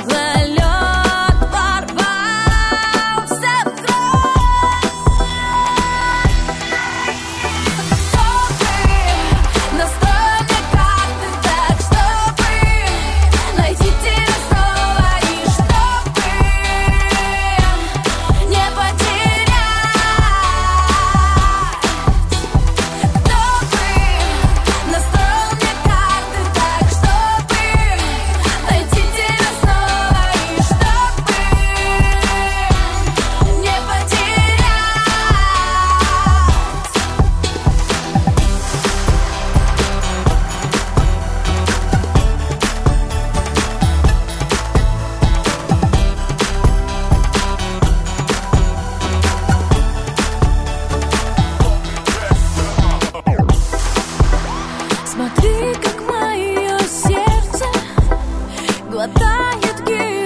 лед ворвался в кровь. Добрый настрой мне карты так, чтобы найти тебя снова и чтобы не потерять. Добрый настрой мне карты так, чтобы найти тебя снова и чтобы не Смотри, как мое сердце глотает гибель.